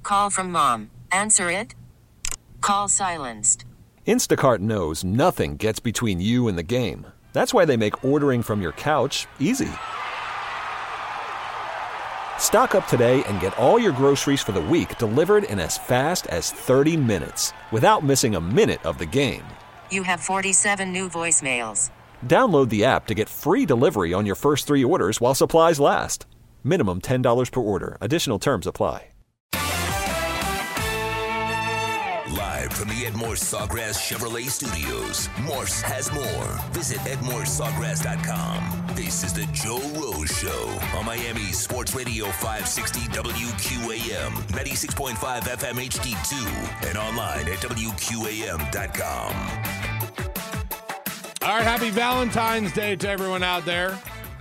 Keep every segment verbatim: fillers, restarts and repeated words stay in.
Call from mom. Answer it. Call silenced. Instacart knows nothing gets between you and the game. That's why they make ordering from your couch easy. Stock up today and get all your groceries for the week delivered in as fast as thirty minutes without missing a minute of the game. You have forty-seven new voicemails. Download the app to get free delivery on your first three orders while supplies last. Minimum ten dollars per order. Additional terms apply. Live from the Edmore Sawgrass Chevrolet Studios, Morse has more. Visit edmore sawgrass dot com. This is the Joe Rose Show on Miami Sports Radio five sixty W Q A M, ninety-six point five F M H D two, and online at W Q A M dot com. All right, happy Valentine's Day to everyone out there.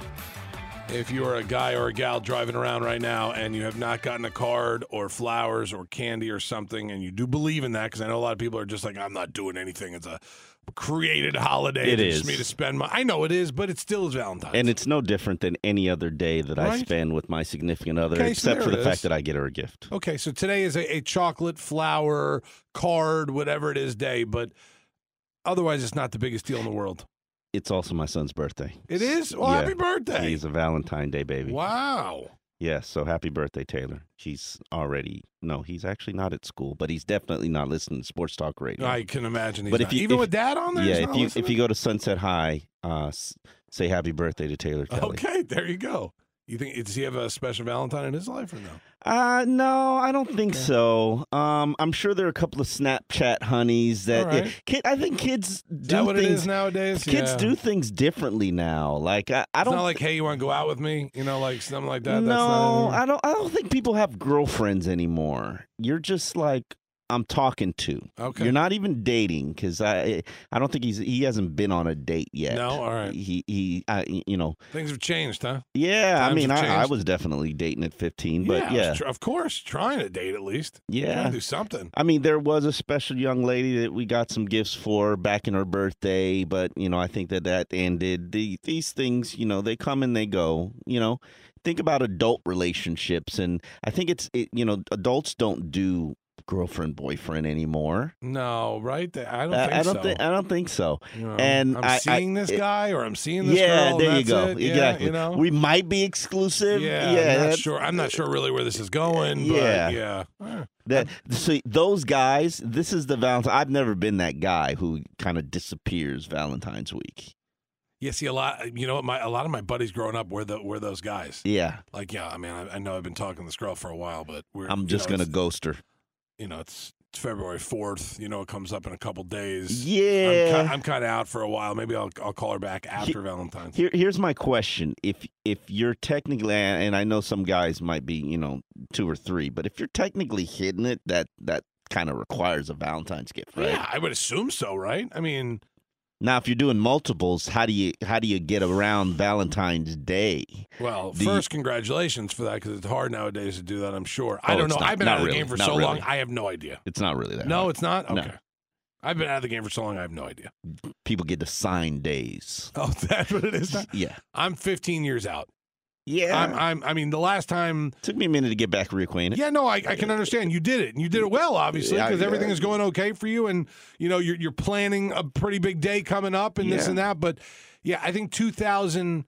If you are a guy or a gal driving around right now and you have not gotten a card or flowers or candy or something, and you do believe in that, because I know a lot of people are just like, I'm not doing anything. It's a created holiday. It It's is. me to spend my. I know it is, but it still is Valentine's. And it's no different than any other day that I Right. spend with my significant other, Okay, so except there for the it fact is. that I get her a gift. Okay, so today is a, a chocolate, flower, card, whatever it is day, but otherwise it's not the biggest deal in the world. It's also my son's birthday. It is? Well, Yeah. happy birthday. He's a Valentine Day baby. Wow. Yes, so happy birthday, Taylor. He's already, no, he's actually not at school, but he's definitely not listening to Sports Talk Radio. I can imagine he's But if not. you- Even if- with Dad on there? Yeah, he's if not you listening? if you go to Sunset High, uh, s- say happy birthday to Taylor Kelly. Okay, there you go. You think does he have a special Valentine in his life or no? Uh, no, I don't think so. Um, I'm sure there are a couple of Snapchat honeys that All right. yeah, kid, I think kids do Is that what things. it is nowadays? Kids Yeah. do things differently now. Like I, I It's don't not like, hey, you want to go out with me? You know, like something like that. no, That's not I don't. I don't think people have girlfriends anymore. You're just like I'm talking to. Okay. You're not even dating because I. I don't think he's. He hasn't been on a date yet. No? All right. He. He. I, you know. Things have changed, huh? Yeah. I Times mean, have I, I changed. was definitely dating at fifteen, but I was yeah. tr- of course, trying to date at least. Trying Yeah. to do something. I mean, there was a special young lady that we got some gifts for back in her birthday, but, you know, I think that that ended. The, these things, you know, they come and they go, you know. Think about adult relationships, and I think it's, it, you know, adults don't do girlfriend, boyfriend anymore. No, right? I don't I, think I don't so. think I don't think so. You know, and I'm I- I- seeing this it- guy or I'm seeing this Yeah, girl. there and you that's go. it. Yeah, Exactly. you know? We might be exclusive. Yeah, yeah I'm not that's- sure. I'm not sure really where this is going. But Yeah. yeah, yeah. That so those guys. This is the Valentine. I've never been that guy who kind of disappears Valentine's week. Yeah, see a lot. You know, what, my a lot of my buddies growing up were the were those guys. Yeah, Like, yeah, I mean, I, I know I've been talking to this girl for a while, but we're. I'm you just know, gonna it's- ghost her. You know, it's, it's February fourth. You know, it comes up in a couple days. Yeah. I'm, ki- I'm kind of out for a while. Maybe I'll I'll call her back after Valentine's. Here, here's my question: If if you're technically, and I know some guys might be, you know, two or three, but if you're technically hitting it, that that kind of requires a Valentine's gift, right? Yeah, I would assume so, right? I mean, Now, if you're doing multiples, how do you how do you get around Valentine's Day? well, The- first, congratulations for that because it's hard nowadays to do that. I'm sure. I Oh, don't it's know. not- I've been not out of the really, game for not so long. really. I have no idea. It's not really that. No, hard. it's not. No. Okay. I've been out of the game for so long. I have no idea. People get assigned days. Oh, that's what it is. Now? Yeah, I'm fifteen years out. yeah. I'm, I'm. I mean, the last time. Took me a minute to get back reacquainted. Yeah, no, I, I can understand. You did it, and you did it well, obviously, Yeah, because yeah. everything is going okay for you, and you know you're you're planning a pretty big day coming up, and this Yeah. and that. But yeah, I think two thousand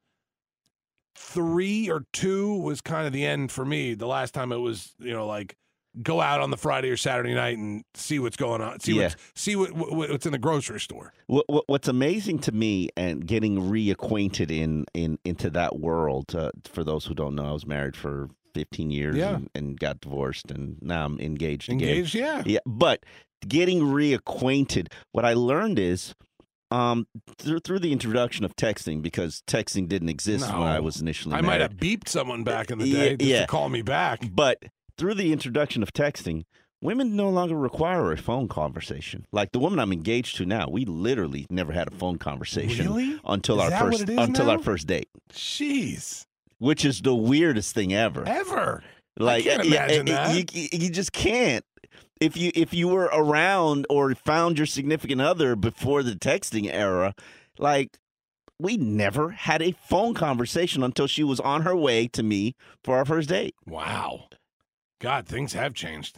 three or two was kind of the end for me. The last time it was, you know, like go out on the Friday or Saturday night and see what's going on, see Yeah. what's see what, what what's in the grocery store. What, what, what's amazing to me and getting reacquainted in, in into that world, uh, for those who don't know, I was married for fifteen years Yeah. and, and got divorced, and now I'm engaged again. Engaged, yeah. Yeah, but getting reacquainted, what I learned is um, through, through the introduction of texting, because texting didn't exist No. when I was initially I married. might have beeped someone back in the Yeah, day just yeah. to call me back. But through the introduction of texting, women no longer require a phone conversation. Like the woman I'm engaged to now, we literally never had a phone conversation Really? until Is our that what first it is until now? our first date, Jeez, which is the weirdest thing ever. ever. Like can't yeah, imagine yeah, that. You, you just can't. If you if you were around or found your significant other before the texting era, like we never had a phone conversation until she was on her way to me for our first date. Wow. God, things have changed.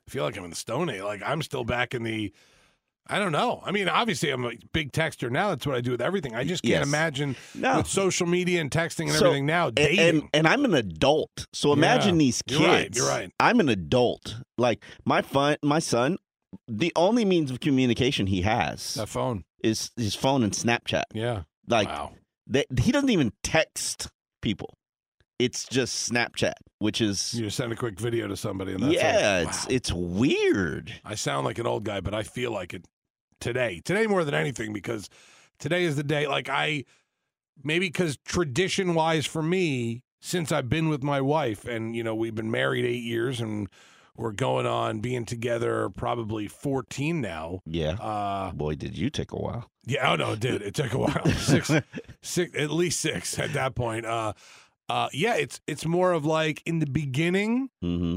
I feel like I'm in the Stone Age. Like I'm still back in the. I don't know. I mean, obviously, I'm a big texter now. That's what I do with everything. I just can't Yes. imagine No. with social media and texting and So- everything now, And, dating. and and I'm an adult, so imagine Yeah. these kids. You're right, you're right. I'm an adult. Like my fun, my son. The only means of communication he has that phone. is his phone and Snapchat. Yeah. Like wow. they, he doesn't even text people. It's just Snapchat, which is You just send a quick video to somebody, and that's yeah, it. it's Wow. it's weird. I sound like an old guy, but I feel like it today. Today more than anything, because today is the day. Like I, maybe because tradition wise for me, since I've been with my wife, and you know we've been married eight years, and we're going on being together probably fourteen now. Yeah. Uh, Boy, did you take a while. yeah. Oh no, it did. It took a while. Six, six, at least six at that point. Uh, uh, yeah. It's it's more of like in the beginning. Mm-hmm.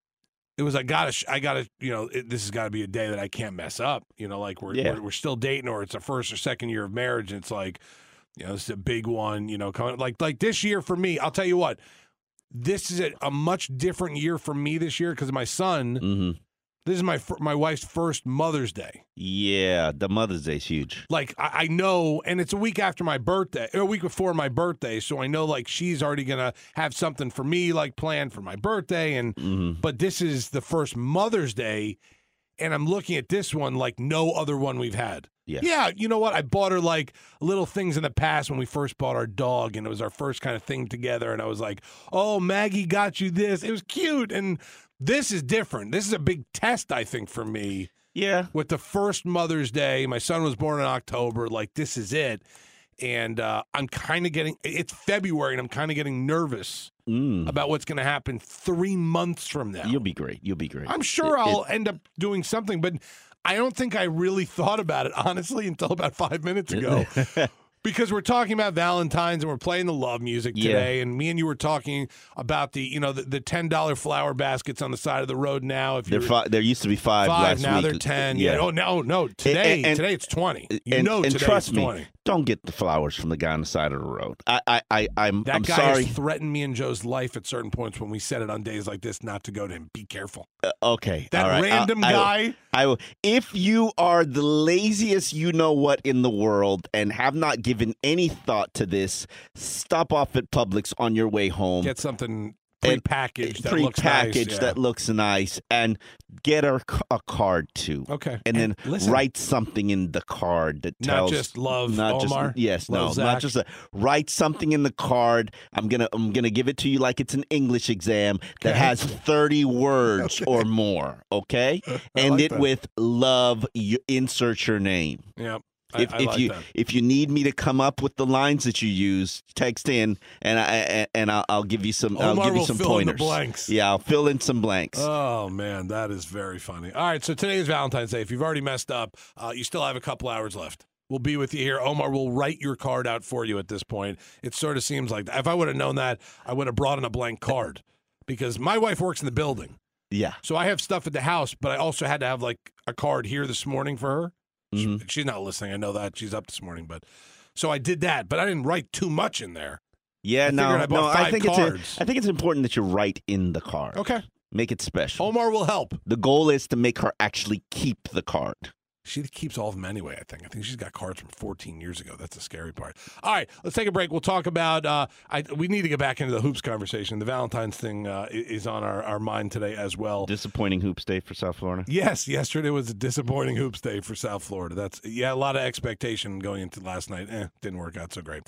It was I gotta sh- I gotta you know it, this has got to be a day that I can't mess up. You know, like we're, Yeah. we're we're still dating, or it's a first or second year of marriage, and it's like, you know, this is a big one. You know, coming like like this year for me. I'll tell you what, this is a, a much different year for me this year because my son. Mm-hmm. This is my fir- my wife's first Mother's Day. Yeah, the Mother's Day's huge. Like I, I know, and it's a week after my birthday, or a week before my birthday, so I know like she's already gonna have something for me like planned for my birthday, and Mm-hmm. but this is the first Mother's Day, and I'm looking at this one like no other one we've had. Yeah. Yeah, you know what? I bought her like little things in the past when we first bought our dog, and it was our first kind of thing together, and I was like, oh, Maggie got you this. It was cute, and this is different. This is a big test, I think, for me. Yeah. With the first Mother's Day, my son was born in October. Like, this is it. And uh, I'm kind of getting, it's February, and I'm kind of getting nervous Mm. about what's going to happen three months from now. You'll be great. You'll be great. I'm sure It- I'll it- end up doing something, but I don't think I really thought about it, honestly, until about five minutes ago. Because we're talking about Valentine's and we're playing the love music Yeah. today, and me and you were talking about the, you know, the, the ten dollar flower baskets on the side of the road now. If There, you're fi- there used to be five, five, last now week. they're ten. Yeah. Oh no, no. Today, And- and- today it's twenty. You and, know, and today trust it's me, twenty. don't get the flowers from the guy on the side of the road. I, I, I I'm, That I'm guy sorry. has threatened me and Joe's life at certain points when we said it on days like this not to go to him. Be careful. Uh, okay, That all right. random I, I will- guy. I will. If you are the laziest you know what in the world and have not given any thought to this, stop off at Publix on your way home. Get something And- prepackaged that looks Pre-packaged nice. Yeah. that looks nice, and get her c- a card too. Okay. And then listen, write something in the card that not tells just love not Omar. just yes Love no Zach. not just a, write something in the card. I'm gonna I'm gonna give it to you like it's an English exam that Okay. has thirty words or more. Okay, I end like it that. with love. You insert your name. Yeah. I, If, I if like you that. if you need me to come up with the lines that you use, text in and I and I'll, I'll give you some I'll Omar give you will some fill in the pointers. blanks. Yeah, I'll fill in some blanks. Oh, man, that is very funny. All right, so today is Valentine's Day. If you've already messed up, uh, you still have a couple hours left. We'll be with you here. Omar will write your card out for you at this point. It sort of seems like if I would have known that, I would have brought in a blank card because my wife works in the building. Yeah. So I have stuff at the house, but I also had to have like a card here this morning for her. She- Mhm. she's not listening. I know that. She's up this morning, but so I did that, but I didn't write too much in there. Yeah, I no, figured I bought no. I five think cards. it's a, I think it's important that you write in the card. Okay. Make it special. Omar will help. The goal is to make her actually keep the card. She keeps all of them anyway, I think. I think she's got cards from fourteen years ago. That's the scary part. All right, let's take a break. We'll talk about, uh, I, we need to get back into the hoops conversation. The Valentine's thing uh, i- is on our, our mind today as well. Disappointing hoops day for South Florida. Yes, yesterday was a disappointing hoops day for South Florida. That's, yeah, a lot of expectation going into last night. Eh, didn't work out so great.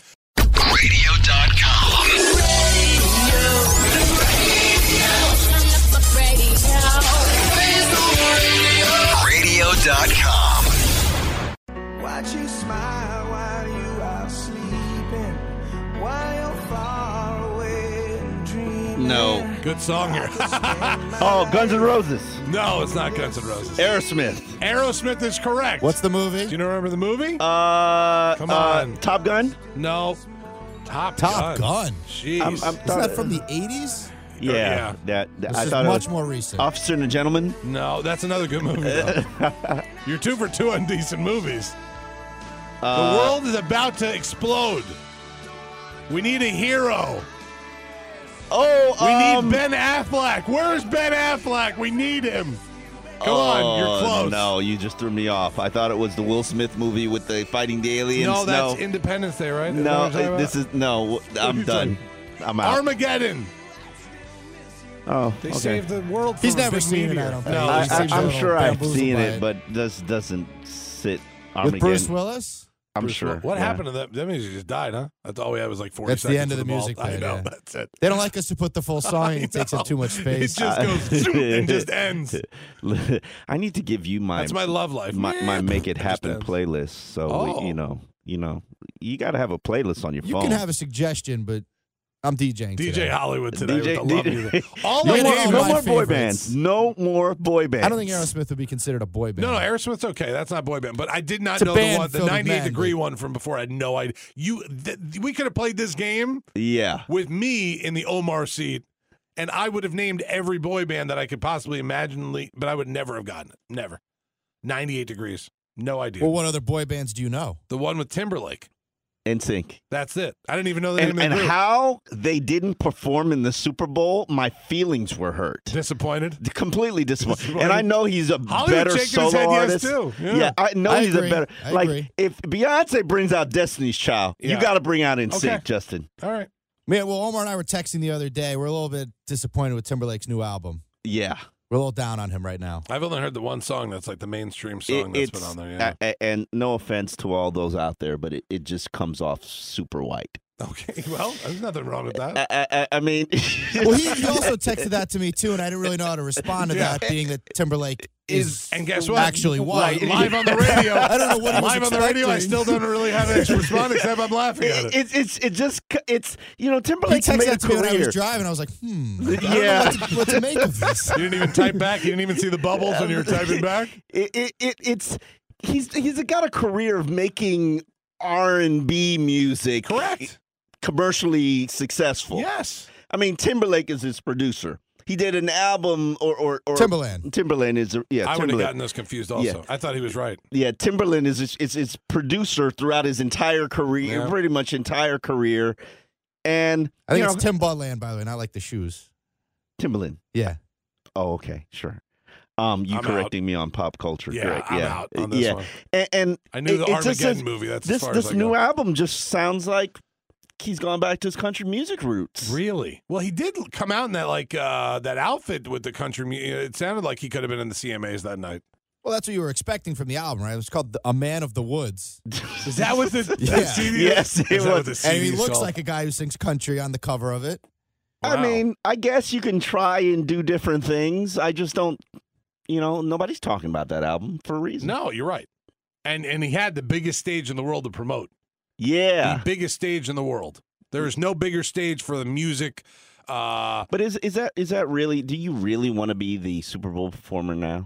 radio dot com. radio dot com. Watch you smile while you are sleeping, while you're far away and dreaming. No. Good song here. Oh, Guns N' Roses. No, it's not Guns N' Roses. Aerosmith. Aerosmith is correct. What's the movie? Do you know, remember the movie? Uh, Come uh, on. Top Gun. no. Top, Top Gun. Jeez. I'm- I'm- Isn't that from the eighties? Yeah, yeah. that, that This I is thought much it was more recent. Officer and a Gentleman. No, that's another good movie, though. You're two for two on decent movies. The Uh, world is about to explode. We need a hero. Oh, We um, need Ben Affleck. Where's Ben Affleck? We need him. Come on, you're Oh, close. No, you just threw me off. I thought it was the Will Smith movie with the fighting the aliens. No, that's no. Independence Day, right? Is that No, what you're talking this about? is no. I'm you done. I'm out. Armageddon. oh, They okay. saved the world from He's a never big seen it, meteor. I don't think. No, He I, he's seems I, a I'm little sure I've bamboozled seen by it, it. but this doesn't sit. With Armageddon. Bruce Willis? I'm Bruce sure. Willis. What yeah. happened to them? That music just died, huh? That's all we had was like forty That's the seconds end of the ball. music I bit, know, yeah. that's it. They don't like us to put the full song in. I It takes know. up too much space. It just goes zoom and just ends. I need to give you my That's my love life. my, my make it It just happen ends. playlist. So Oh. you know, you know, you got to have a playlist on your You phone. can have a suggestion, but I'm DJing D J today. Hollywood today D J with the love D J music. All You I can no name more, all no my more boy favorites. bands. No more boy bands. I don't think Aerosmith would be considered a boy band. No, no, Aerosmith's okay. That's not boy band. But I did not It's a know the band one, the filled with ninety-eight men, degree but- one from before. I had no idea. You, th- we could have played this game Yeah. with me in the Omar seat, and I would have named every boy band that I could possibly imagine, but I would never have gotten it. Never. ninety-eight degrees. No idea. Well, what other boy bands do you know? The one with Timberlake. N Sync. That's it. I didn't even know the And, name and of the group. how they didn't perform in the Super Bowl, my feelings were hurt. Disappointed. Completely disappointed. Disappointed. And I know he's a Hollywood better shaking his solo head yes, artist. too. Yeah. I know I he's agree. a better. I like agree. if Beyonce brings out Destiny's Child, Yeah. you got to bring out N Sync, Okay. Justin. All right. Man, well, Omar and I were texting the other day. We're a little bit disappointed with Timberlake's new album. Yeah. We're a little down on him right now. I've only heard the one song that's like the mainstream song It- that's been it's on there. Yeah. a- a- and no offense to all those out there, but it, it just comes off super white. Okay. Well, there's nothing wrong with that. I, I, I- I mean, Well, he, he also texted that to me, too, and I didn't really know how to respond to Yeah. that, being that Timberlake is And guess what? actually white. Live on the radio. I don't know what he was Live on the radio, I expecting. still don't really have an extra response except I'm laughing at it. it's it's it just it's you know He Timberlake texted made a that to me when I career. was driving. I was like, hmm. I don't Yeah. know what to, what to make of this. You didn't even type back. You didn't even see the bubbles when you were typing back. It, it, it it's he's he's got a career of making R and B music Correct. commercially successful. Yes. I mean Timberlake is his producer. He did an album or or, or Timberland. Timberland is a, yeah I would have Timberland. gotten those confused also. Yeah. I thought he was right. Yeah, Timberland is his, is his producer throughout his entire career, Yeah. pretty much entire career. And I think you it's know, Tim Budland, by the way, not like the shoes. Timberland. Yeah. Oh, okay, sure. Um, you I'm correcting me on pop culture. Yeah, Great. I'm yeah. out on this yeah. one. And, and I knew the it- it just Armageddon says- movie. That's this as far this as I new go. album just sounds like he's gone back to his country music roots. Really? Well, he did come out in that like uh, that outfit with the country. mu- It sounded like he could have been in the C M As that night. Well, that's what you were expecting from the album, right? It was called the, A Man of the Woods. Is that what the, Yeah. the C D? Yes, it Is that what was. the And he C D is looks called? like a guy who sings country on the cover of it. I Wow. mean, I guess you can try and do different things. I just don't. You know, nobody's talking about that album for a reason. No, you're right. And and he had the biggest stage in the world to promote. Yeah. The biggest stage in the world. There is no bigger stage for the music. Uh, But is is that is that really? Do you really want to be the Super Bowl performer now?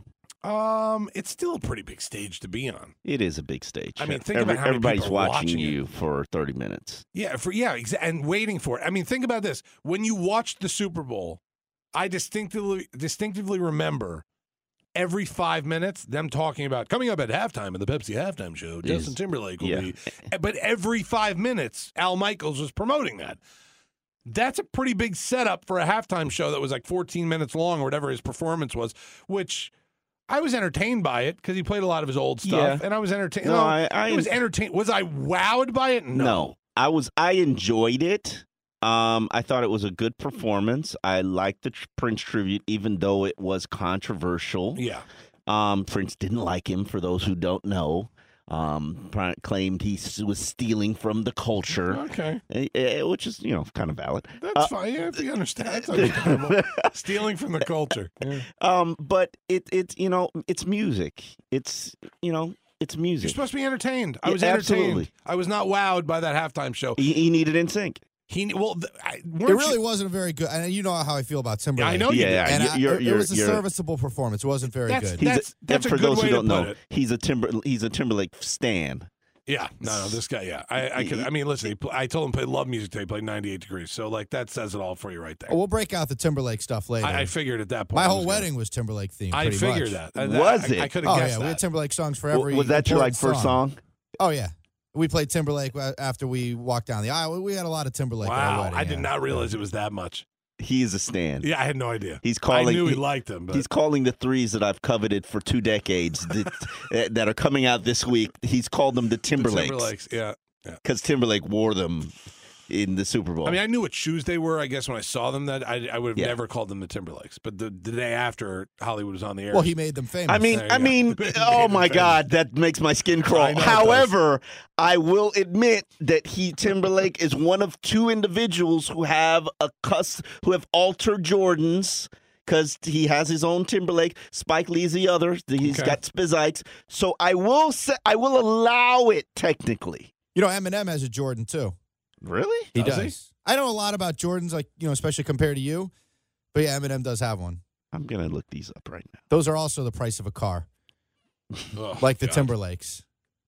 um, it's still a pretty big stage to be on. It is a big stage. I mean, think about how many everybody's people are watching, watching it. you for thirty minutes. Yeah, for yeah, exa- and waiting for it. I mean, think about this. When you watched the Super Bowl, I distinctively distinctively remember every five minutes them talking about coming up at halftime of the Pepsi halftime show. Is- Justin Timberlake will yeah. be. But every five minutes, Al Michaels was promoting that. That's a pretty big setup for a halftime show that was like fourteen minutes long or whatever his performance was, which I was entertained by it because he played a lot of his old stuff, Yeah. and I was entertained. No, I- I- it was entertained. Was I wowed by it? No. I was. I enjoyed it. Um, I thought it was a good performance. I liked the tr- Prince tribute, even though it was controversial. Yeah. Um, Prince didn't like him. For those who don't know, um, pri- claimed he s- was stealing from the culture, Okay. eh, eh, which is you know kind of valid. That's Uh, fine. Yeah, if you understand. That's understandable. Stealing from the culture. Yeah. Um, but it it's you know it's music. It's you know it's You're music. supposed to be entertained. I Yeah, was entertained. absolutely. I was not wowed by that halftime show. He, he needed in sync. He well, th- I, It weren't really you- wasn't a very good. And you know how I feel about Timberlake. I know you Yeah, do. yeah. And you- I- you're- it you're- was a you're- serviceable performance. It wasn't very That's- good. He's That's- a, that's a for good those way who to don't put know, it. he's a Timber he's a Timberlake stan. Yeah, no, no, this guy. Yeah, I, I could. I mean, listen. He, pl- I told him to play love music today. He played ninety-eight degrees. So like that says it all for you right there. We'll break out the Timberlake stuff later. I, I figured at that point. My it whole was gonna- wedding was Timberlake themed. I pretty figured much. that. Was I, it? I could have Oh guessed yeah, that. we had Timberlake songs for W- every. was that your like important first song? Oh yeah, we played Timberlake a- after we walked down the aisle. We had a lot of Timberlake at our Wow, wedding. I did yeah. not realize it was that much. He is a stan. Yeah, I had no idea. He's calling. I knew he, he liked them. But. He's calling the threes that I've coveted for two decades that, that are coming out this week. He's called them the Timberlakes. The Timberlakes, yeah. Because yeah. Timberlake wore them in the Super Bowl. I mean, I knew what shoes they were. I guess when I saw them, that I, I would have yeah. never called them the Timberlakes. But the, the day after Hollywood was on the air, well, he made them famous. I mean, I mean, oh my God, that makes my skin crawl. However, I will admit that he Timberlake is one of two individuals who have a cus who have altered Jordans. Because he has his own Timberlake. Spike Lee's the other. He's okay. got Spizites. So I will say, I will allow it technically. You know, Eminem has a Jordan too. Really? He does. does. He? I know a lot about Jordans, like, you know, especially compared to you. But yeah, Eminem does have one. I'm going to look these up right now. Those are also the price of a car. Oh, like the God. Timberlakes.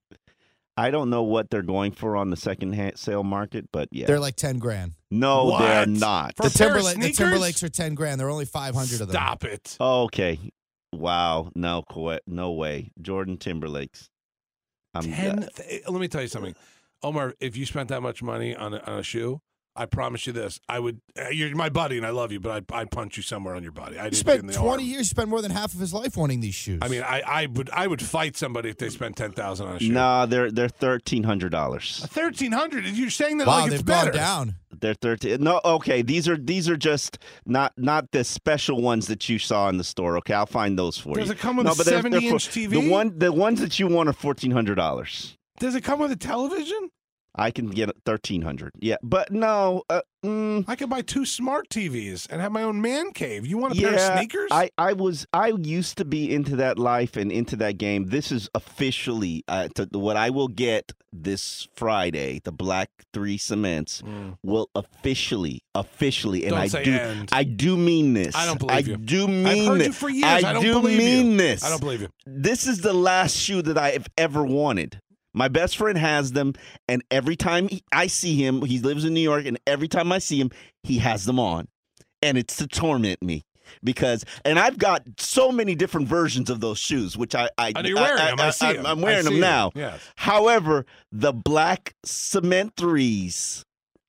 I don't know what they're going for on the second hand sale market, but yeah. They're like ten grand. No, what? they're not. The, Timberla- the Timberlakes are ten grand. There are only five hundred of them. Stop it. Okay. Wow. No, no way. Jordan Timberlakes. I'm ten. Uh, th- let me tell you something. Omar, if you spent that much money on a, on a shoe, I promise you this. I would. Uh, you're my buddy, and I love you, but I'd, I'd punch you somewhere on your body. I spent twenty arm. years. Spent more than half of his life wanting these shoes. I mean, I, I would I would fight somebody if they spent ten thousand on a shoe. No, they're they're thirteen hundred dollars. Thirteen hundred? You're saying that wow, like it's they've better. gone down. They're thirteen. No, okay. These are these are just not not the special ones that you saw in the store. Okay, I'll find those for Does you. it come with no, a seventy inch T V? The one the ones that you want are fourteen hundred dollars. Does it come with a television? I can get thirteen hundred. Yeah, but no. Uh, mm, I could buy two smart T Vs and have my own man cave. You want a yeah, pair of sneakers? I, I was I used to be into that life and into that game. This is officially uh, to, what I will get this Friday. The Black Three Cements mm. will officially, officially, and don't I say do, end. I do mean this. I don't believe I you. do mean I've heard this. you for years. I, I don't do believe mean you. this. I don't believe you. This is the last shoe that I have ever wanted. My best friend has them, and every time he, I see him, he lives in New York, and every time I see him, he has them on. And it's to torment me. Because, and I've got so many different versions of those shoes, which I, I, and you're wearing I, them. I, I see I, them. I'm wearing I them see now. them. Yes. However, the black cement threes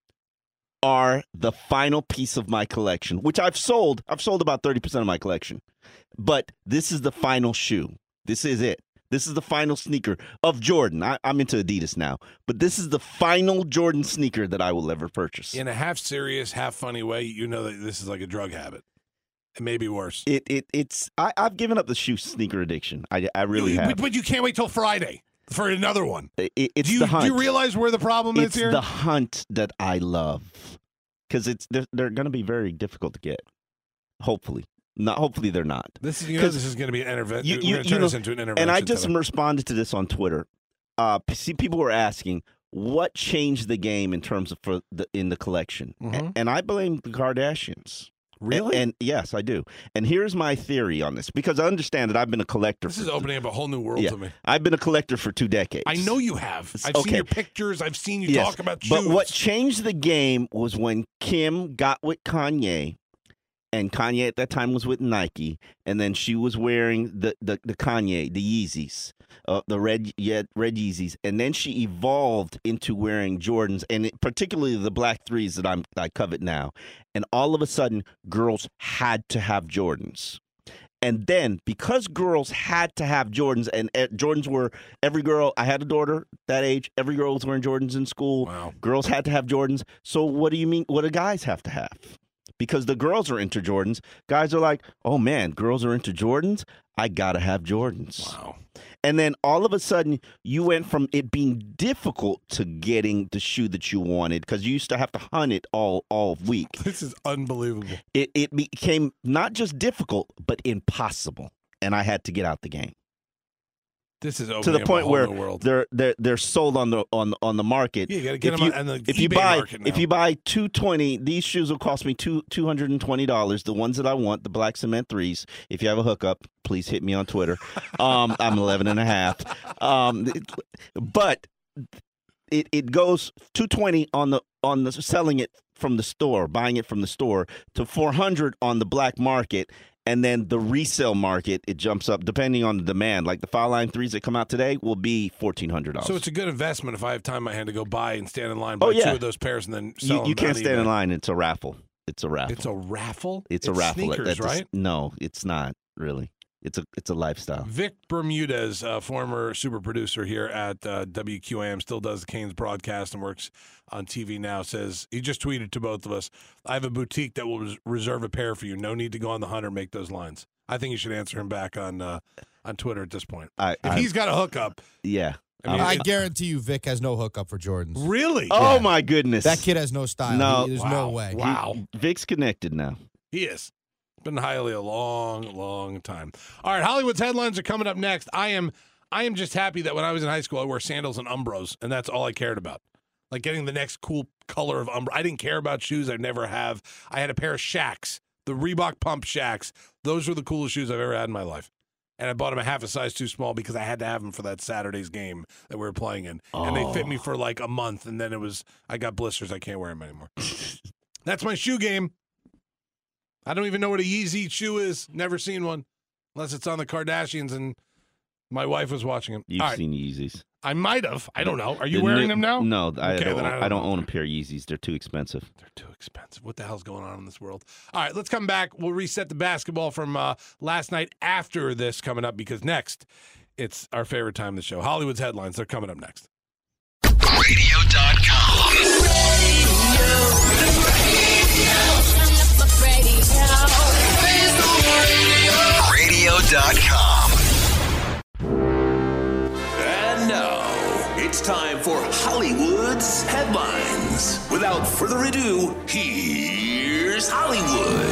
are the final piece of my collection, which I've sold. I've sold about thirty percent of my collection. But this is the final shoe. This is it. This is the final sneaker of Jordan. I, I'm into Adidas now, but this is the final Jordan sneaker that I will ever purchase. In a half serious, half funny way, you know that this is like a drug habit. It may be worse. It it it's I, I've given up the shoe sneaker addiction. I, I really you, have. But, but you can't wait till Friday for another one. It, it's do you, the hunt. Do you realize where the problem it's is here? It's the hunt that I love because it's they're, they're going to be very difficult to get. Hopefully. Not hopefully they're not. This is you know this is going to be an intervention. You, you, We're going to turn you know, this into an intervention. And I just today. responded to this on Twitter. Uh, see, people were asking what changed the game in terms of for the in the collection, Mm-hmm. and, and I blame the Kardashians. Really? And, and yes, I do. And here's my theory on this because I understand that I've been a collector. This for, is opening up a whole new world yeah, to me. I've been a collector for two decades. I know you have. I've okay. seen your pictures. I've seen you yes. talk about shoes. But what changed the game was when Kim got with Kanye. And Kanye at that time was with Nike, and then she was wearing the the, the Kanye, the Yeezys, uh, the red yeah, red Yeezys, and then she evolved into wearing Jordans, and it, particularly the black threes that I'm I covet now. And all of a sudden, girls had to have Jordans. And then, because girls had to have Jordans, and uh, Jordans were every girl. I had a daughter that age. Every girl was wearing Jordans in school. Wow. Girls had to have Jordans. So what do you mean? What do guys have to have? Because the girls are into Jordans. Guys are like, oh, man, girls are into Jordans. I got to have Jordans. Wow. And then all of a sudden, you went from it being difficult to getting the shoe that you wanted because you used to have to hunt it all, all week. This is unbelievable. It, it became not just difficult, but impossible. And I had to get out the game. This is to the point where world. they're they're they're sold on the on on the market. Yeah, you got to get if them you, on the if eBay you buy market now. if you buy two twenty, these shoes will cost me two two hundred and twenty dollars. The ones that I want, the black cement threes. If you have a hookup, please hit me on Twitter. Um, I'm eleven and a half. Um, but it it goes two twenty on the on the selling it from the store, buying it from the store to four hundred on the black market. And then the resale market, it jumps up depending on the demand. Like the Foul Line threes that come out today will be fourteen hundred dollars. So it's a good investment if I have time in my hand to go buy and stand in line, buy oh, yeah. two of those pairs and then sell you, them. You can't stand eBay. in line. It's a raffle. It's a raffle. It's a raffle? It's a raffle. Sneakers, That's a- right? no, it's not really. It's a it's a lifestyle. Vic Bermudez, uh, former super producer here at uh, W Q A M, still does the Canes broadcast and works on T V now, says, he just tweeted to both of us, I have a boutique that will res- reserve a pair for you. No need to go on the hunt or make those lines. I think you should answer him back on uh, on Twitter at this point. I, if I, he's got a hookup. Yeah. I mean, I it- guarantee you Vic has no hookup for Jordans. Really? Oh, Yeah. my goodness. That kid has no style. No. He- there's Wow. no way. Wow. Vic's connected now. He is. Been highly a long, long time. All right, Hollywood's headlines are coming up next. I am I am just happy that when I was in high school, I wore sandals and Umbros, and that's all I cared about. Like getting the next cool color of Umbro. I didn't care about shoes. I never have. I had a pair of Shacks, the Reebok Pump Shacks. Those were the coolest shoes I've ever had in my life. And I bought them a half a size too small because I had to have them for that Saturday's game that we were playing in. Oh. And they fit me for like a month, and then it was, I got blisters. I can't wear them anymore. That's my shoe game. I don't even know what a Yeezy shoe is. Never seen one. Unless it's on the Kardashians and my wife was watching them. You've All right. seen Yeezys. I might have. I don't know. Are you The wearing new- them now? No, I Okay, don't. then I I don't don't, know. own a pair of Yeezys. They're too expensive. They're too expensive. What the hell's going on in this world? All right, let's come back. We'll reset the basketball from uh, last night after this coming up because next, it's our favorite time of the show. Hollywood's headlines. They're coming up next. radio dot com. radio dot com. And now, it's time for Hollywood's headlines. Without further ado, here's Hollywood.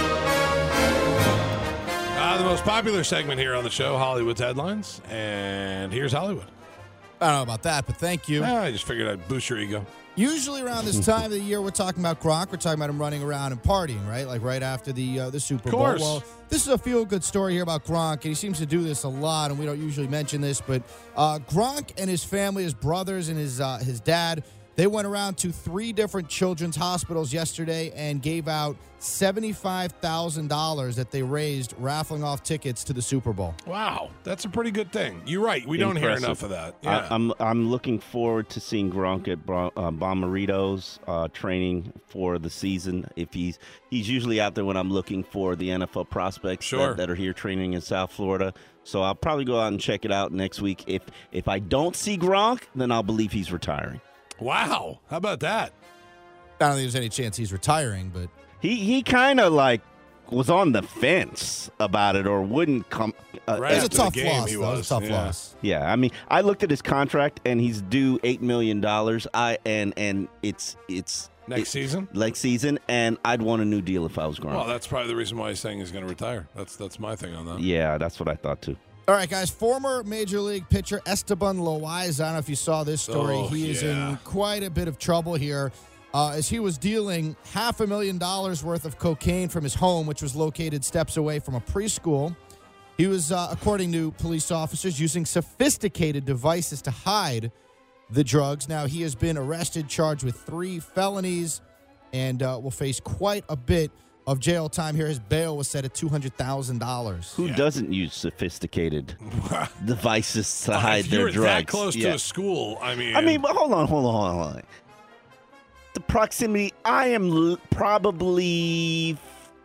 Uh, the most popular segment here on the show, Hollywood's headlines. And here's Hollywood. I don't know about that, but thank you. Ah, I just figured I'd boost your ego. Usually around this time of the year, we're talking about Gronk. We're talking about him running around and partying, right? Like right after the uh, the Super Bowl. course. Well, this is a feel-good story here about Gronk, and he seems to do this a lot, and we don't usually mention this, but uh, Gronk and his family, his brothers and his uh, his dad, they went around to three different children's hospitals yesterday and gave out seventy-five thousand dollars that they raised raffling off tickets to the Super Bowl. Wow, that's a pretty good thing. You're right. We don't hear Impressive. enough of that. Yeah. I, I'm I'm looking forward to seeing Gronk at Bron- uh, Bomarito's uh, training for the season. If he's he's usually out there when I'm looking for the N F L prospects Sure. that, that are here training in South Florida. So I'll probably go out and check it out next week. If if I don't see Gronk, then I'll believe he's retiring. Wow. How about that? I don't think there's any chance he's retiring, but He he kind of like was on the fence about it or wouldn't come. Uh, Right it was a after the tough game, loss. he Though. It was was, a tough yeah. loss. Yeah, I mean, I looked at his contract and he's due eight million dollars. I and and it's it's Next it- season? next season, and I'd want a new deal if I was Gronk. Well, that's probably the reason why he's saying he's going to retire. That's that's my thing on that. Yeah, that's what I thought too. All right, guys. Former Major League pitcher Esteban Loaiza. I don't know if you saw this story. Oh, he is yeah. in quite a bit of trouble here uh, as he was dealing half a million dollars worth of cocaine from his home, which was located steps away from a preschool. He was, uh, according to police officers, using sophisticated devices to hide the drugs. Now, he has been arrested, charged with three felonies, and uh, will face quite a bit of jail time here. His bail was set at two hundred thousand dollars. Who doesn't use sophisticated devices to hide if their you're drugs? that close Yeah. to a school, I mean, I mean, but hold on, hold on, hold on. The proximity. I am l- probably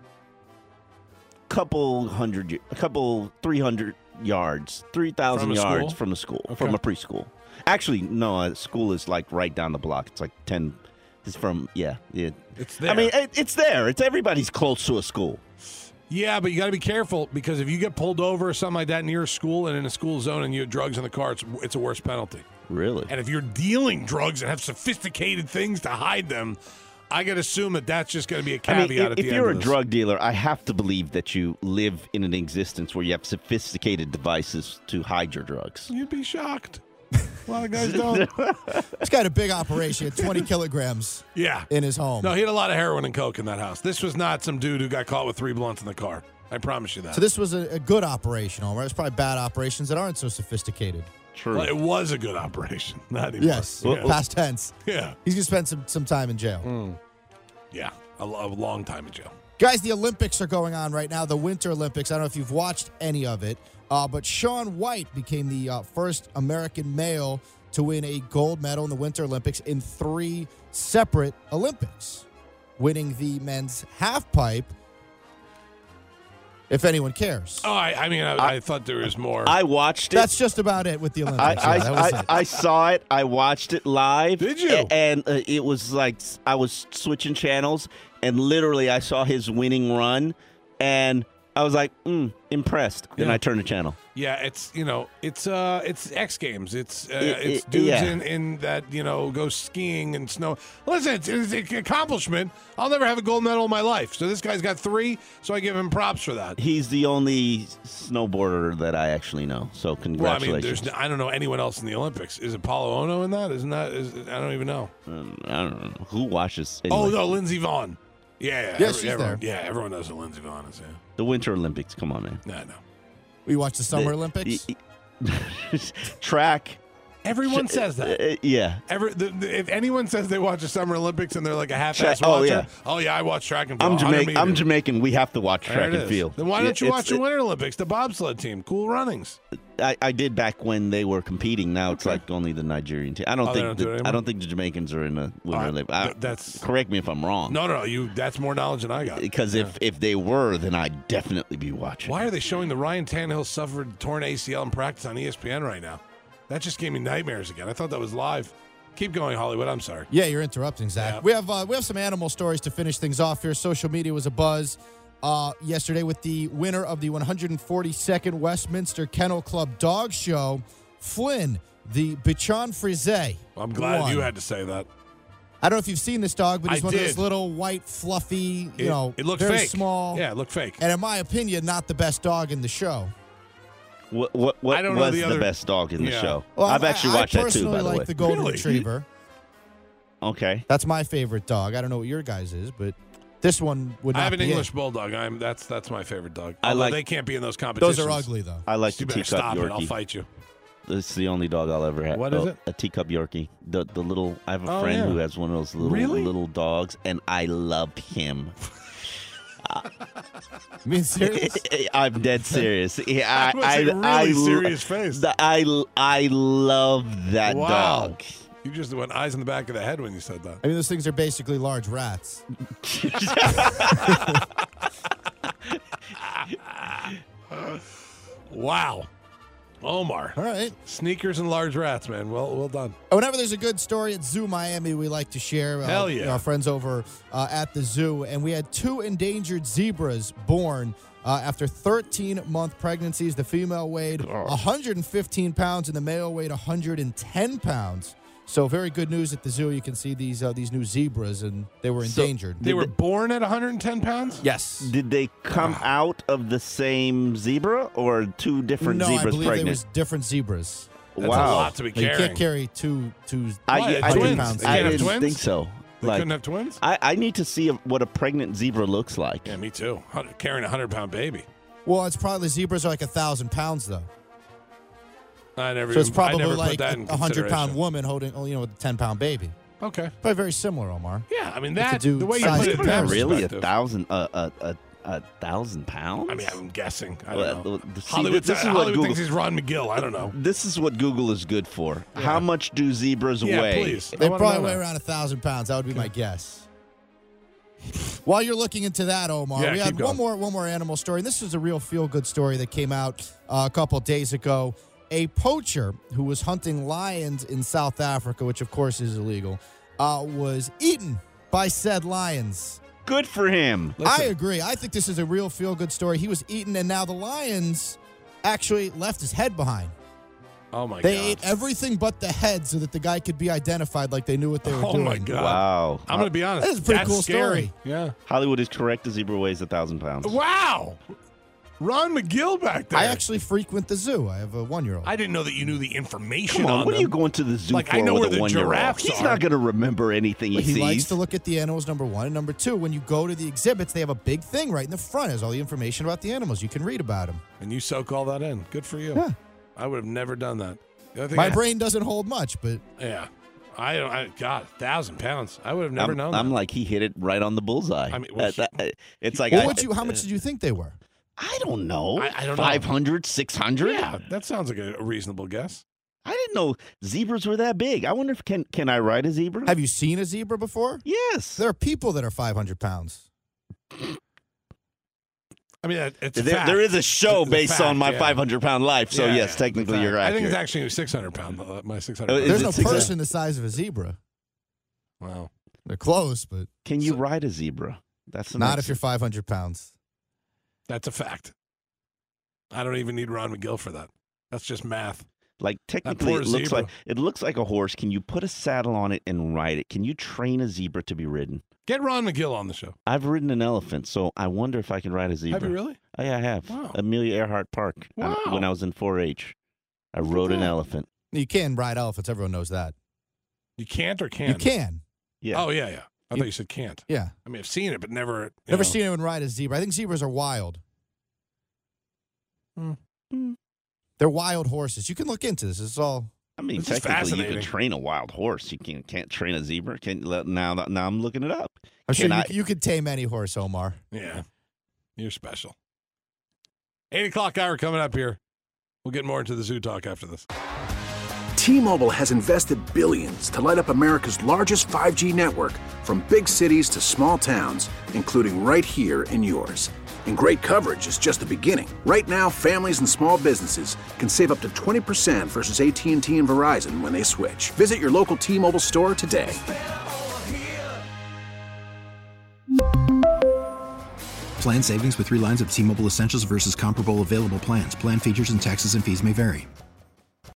couple hundred, y- a couple three hundred yards, three thousand From a yards school? from a school, Okay. from a preschool. Actually, no, a school is like right down the block. It's like ten. It's from yeah, yeah. it's there. I mean, it, it's there. It's everybody's close to a school. yeah, but you got to be careful because if you get pulled over or something like that near a school and in a school zone and you have drugs in the car, it's, it's a worse penalty. Really? And if you're dealing drugs and have sophisticated things to hide them, I got to assume that that's just going to be a I caveat mean, at if, the if end you're of a this. drug dealer, I have to believe that you live in an existence where you have sophisticated devices to hide your drugs. You'd be shocked. A lot of guys don't. He's got a big operation. He had twenty kilograms Yeah. in his home. No, he had a lot of heroin and coke in that house. This was not some dude who got caught with three blunts in the car. I promise you that. So this was a, a good operation, Omar. There's probably bad operations that aren't so sophisticated. True. Well, it was a good operation. Not anymore. Yes, Yeah. past tense. Yeah. He's going to spend some, some time in jail. Yeah. A, a long time in jail. Guys, the Olympics are going on right now, the Winter Olympics. I don't know if you've watched any of it, uh, but Shaun White became the uh, first American male to win a gold medal in the Winter Olympics in three separate Olympics. winning the men's half pipe. If anyone cares. Oh, I, I mean, I, I, I thought there was more. I watched it. That's just about it with the Olympics. I, yeah, I, that was I, it. I saw it. I watched it live. Did you? A- And uh, it was like I was switching channels, and literally I saw his winning run, and I was like, mm, impressed. Then Yeah. I turned the channel. Yeah, it's you know, it's uh, it's X Games. It's uh, It- it's it- dudes yeah. in, in that you know go skiing and snow. Listen, it's, it's an accomplishment. I'll never have a gold medal in my life. So this guy's got three. So I give him props for that. He's the only snowboarder that I actually know. So Well, I congratulations. mean, there's I don't know anyone else in the Olympics. Is it Paulo Ono in that? Isn't that? Is, I don't even know. Um, I don't know who watches. Oh anyway. no, Lindsey Vonn. Yeah, yeah, Yeah, every- she's everyone, there. Yeah, everyone knows who Lindsey Vonn is. Yeah, The Winter Olympics. Come on, man. no, no. We watched the Summer The- Olympics. y- y- Track. Everyone says that. Uh, yeah. Every, the, the, if anyone says they watch the Summer Olympics and they're like a half-ass Track- oh, watcher, yeah. oh yeah, I watch track and field. I'm one hundred Jamaican. I'm meters. Jamaican. We have to watch There track it and is. field. Then why don't you It's- watch the Winter Olympics? The bobsled team, cool runnings. I, I did back when they were competing. Now it's like only the Nigerian team. I don't Oh, they think don't do the, it I anymore? don't think the Jamaicans are in the Winter All right. Olympics. I- Th- that's- correct me if I'm wrong. No, no, no. You. That's more knowledge than I got. Because if, if they were, then I'd definitely be watching. Why are they showing the Ryan Tannehill suffered torn A C L in practice on E S P N right now? That just gave me nightmares again. I thought that was live. Keep going, Hollywood. I'm sorry. Yeah, you're interrupting, Zach. Yeah. We have uh, we have some animal stories to finish things off here. Social media was a buzz uh, yesterday with the winner of the one hundred forty-second Westminster Kennel Club Dog Show, Flynn, the Bichon Frise. I'm glad won. you had to say that. I don't know if you've seen this dog, but he's I one of did. those little white, fluffy, you It, know, it looked very fake. small. Yeah, it looked fake. And in my opinion, not the best dog in the show. What what, what I don't know was the the, other- best dog in the Yeah. show? Well, I've I- actually I watched that too, personally by the like way. the Golden Really? Retriever. Okay. That's my favorite dog. I don't know what your guys is, but this one would not I have an be it. English bulldog. I'm that's that's my favorite dog. I Although like- they can't be in those competitions. Those are ugly, though. I like You the better teacup stop it. I'll Yorkie. fight you. This is the only dog I'll ever have. What is Oh, it? A teacup Yorkie. The the little. I have a Oh, friend yeah. who has one of those little Really? little dogs, and I love him. You mean serious? I'm dead serious. Yeah, That was I, a I, really I, serious face. the- I, I love that Wow. dog. You just went eyes in the back of the head when you said that. I mean, those things are basically large rats. Wow. Omar. All right. Sneakers and large rats, man. Well well done. Whenever there's a good story at Zoo Miami, we like to share. Uh, Hell you know, yeah. our friends over uh, at the zoo. And we had two endangered zebras born uh, after thirteen-month pregnancies. The female weighed one hundred fifteen pounds and the male weighed one hundred ten pounds. So very good news at the zoo. You can see these uh, these new zebras, and they were So- endangered. They were born at one hundred ten pounds? yes. Did they come out of the same zebra or two different no, I zebras believe pregnant? they was different zebras. That's wow. a lot to be Like, you carrying. can't carry two two. I, Why? I, It's didn't, twins. pounds. They I can't have didn't twins? think so. They Like, couldn't have twins? I, I need to see what a pregnant zebra looks like. Yeah, me too. Hun- Carrying a hundred-pound baby. Well, it's probably zebras are like a thousand pounds though. I never. So it's even- I probably never like put that a in hundred pound consideration. woman holding, oh, you know, a ten pound baby. Okay. Probably very similar, Omar. Yeah, I mean Have to that. do The way you size put it in that comparison. Really, a perspective. thousand, uh, a, a, a thousand pounds? I mean, I'm guessing. I Well, don't know. uh, see, Hollywood, this is what Hollywood Google- thinks he's Ron McGill. I don't know. This is what Google is good for. How much do zebras Yeah, weigh? please. I They wanna probably know weigh that. around a thousand pounds. That would be my guess. While you're looking into that, Omar, Yeah, we keep had going. one more one more animal story. And this is a real feel good story that came out uh, a couple days ago. A poacher who was hunting lions in South Africa, which of course is illegal, uh, was eaten by said lions. Good for him. I agree. I think this is a real feel good story. He was eaten, and now the lions actually left his head behind. Oh my They god. ate everything but the head so that the guy could be identified like they knew what they were Oh doing. my god. Wow. I'm gonna be honest. That is a pretty That's cool scary. story. Yeah. Hollywood is correct. The zebra weighs a thousand pounds. Wow. Ron McGill back there. I actually frequent the zoo. I have a one-year-old. I didn't know that you knew the information Come on, on what are them. you going to the zoo Like, for I know with where a the one-year-old? giraffes He's are. not going to remember anything he, he sees. likes to look at the animals, number one. And number two, when you go to the exhibits, they have a big thing right in the front. It has all the information about the animals. You can read about them. And you soak all that in. Good for you. Yeah. I would have never done that. The other thing My I- brain doesn't hold much, but Yeah. I don't. I, God, thousand pounds. I would have never I'm, known. I'm that. like, he hit it right on the bullseye. I mean, well, Uh, that- uh, it's like, what I, would you? How much did you think they were? I don't know. I- I don't know. five hundred, six hundred? Yeah, that sounds like a, a reasonable guess. I didn't know zebras were that big. I wonder if can can I ride a zebra? Have you seen a zebra before? Yes. There are people that are five hundred pounds. I mean, it's a There, fact. there is a show It's a based fact, on my yeah. five hundred pound life. So Yeah, yes, yeah, technically it's a you're fact. I accurate. think it's actually six hundred pounds. uh, My six hundred. Oh, is There's it no six- person the size of a zebra. Wow. They're close, but Can you ride a zebra? That's the not next- if you're five hundred pounds. That's a fact. I don't even need Ron McGill for that. That's just math. Like technically, poor it looks zebra. like it looks like a horse. Can you put a saddle on it and ride it? Can you train a zebra to be ridden? Get Ron McGill on the show. I've ridden an elephant, so I wonder if I can ride a zebra. Have you really? Oh, yeah, I have. Wow. Amelia Earhart Park. I- Wow. when I was in four H, I rode an that. elephant. You can ride elephants. Everyone knows that. You can't or can? You can. Yeah. Oh, yeah, yeah. I You- thought you said can't. Yeah. I mean, I've seen it, but never. you Never know. seen anyone ride a zebra. I think zebras are wild. Hmm. Hmm. They're wild horses. You can look into this. It's all. I mean, This is technically, you fascinating. can train a wild horse. You can't can't train a zebra. Can now? Now I'm looking it up. I'm sure Can you, I- you could tame any horse, Omar. Yeah. You're special. Eight o'clock hour coming up here. We'll get more into the zoo talk after this. T-Mobile has invested billions to light up America's largest five G network, from big cities to small towns, including right here in yours. And great coverage is just the beginning. Right now, families and small businesses can save up to twenty percent versus A T and T and Verizon when they switch. Visit your local T-Mobile store today. Plan savings with three lines of T-Mobile Essentials versus comparable available plans. Plan features and taxes and fees may vary.